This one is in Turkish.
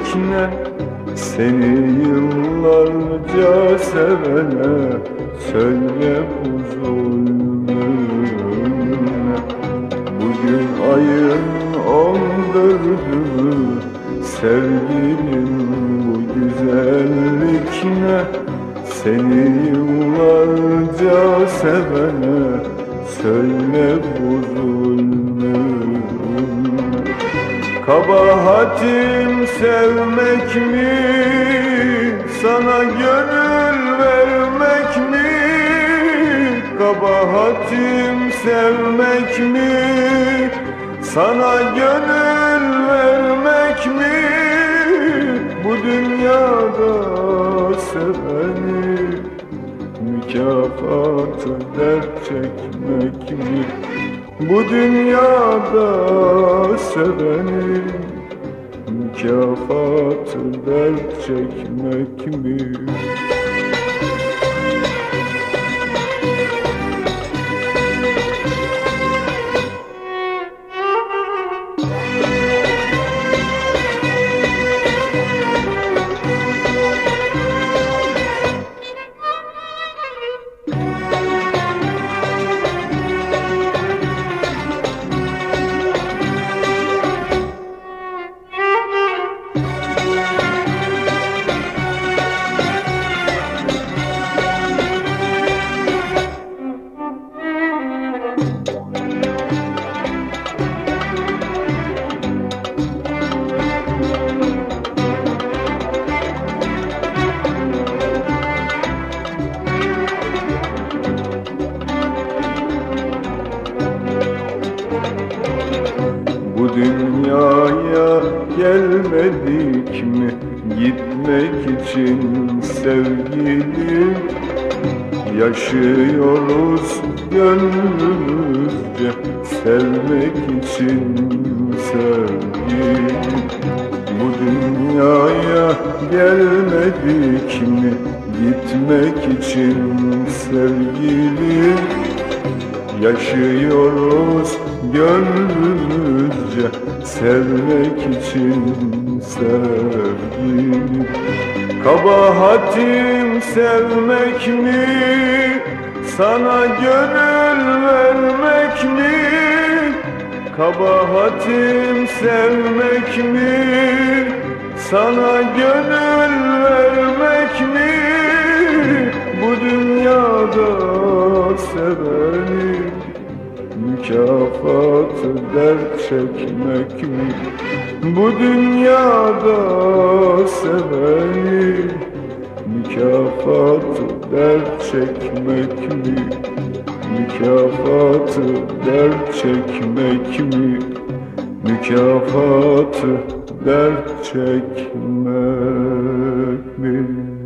ne? Seni yıllarca sevene söyle bu zulmün ne? Bugün ayın 14'ü, sevgilim bu güzellik ne? Seni yıllarca sevene söyle bu zulmün ne? Kabahatim sevmek mi, sana gönül vermek mi? Kabahatim sevmek mi, sana gönül vermek mi? Bu dünyada seveni mükafatı dert çekmek mi? Bu dünyada seveni mükafatı dert çekmek mi? Bu dünyaya gelmedik mi gitmek için sevgilim? Yaşıyoruz gönlümüzce sevmek için sevgilim. Bu dünyaya gelmedik mi gitmek için sevgilim? Yaşıyoruz gönlümüzce sevmek için sevgilim. Kabahatim sevmek mi, sana gönül vermek mi? Kabahatim sevmek mi, sana gönül vermek mi? Bu dünyada seveni mükafatı dert çekmek mi? Bu dünyada seveni mükafatı dert çekmek mi? Mükafatı dert çekmek mi? Mükafatı dert çekmek mi?